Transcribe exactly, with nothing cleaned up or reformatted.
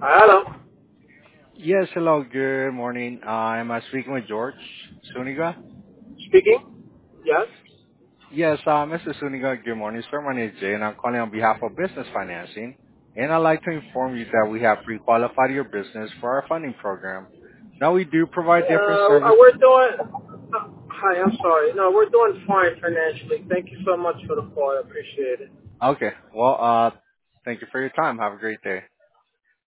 Hello. Yes, hello, good morning. Uh, am I speaking with George Suniga? Speaking. Yes. Yes, uh, Mister Suniga, good morning, sir. My name is Jay, and I'm calling on behalf of Business Financing. And I'd like to inform you that we have pre-qualified your business for our funding program. Now, we do provide different Uh, uh, services. we're doing. Uh, hi, I'm sorry. No, we're doing fine financially. Thank you so much for the call. I appreciate it. Okay, well, uh, thank you for your time. Have a great day.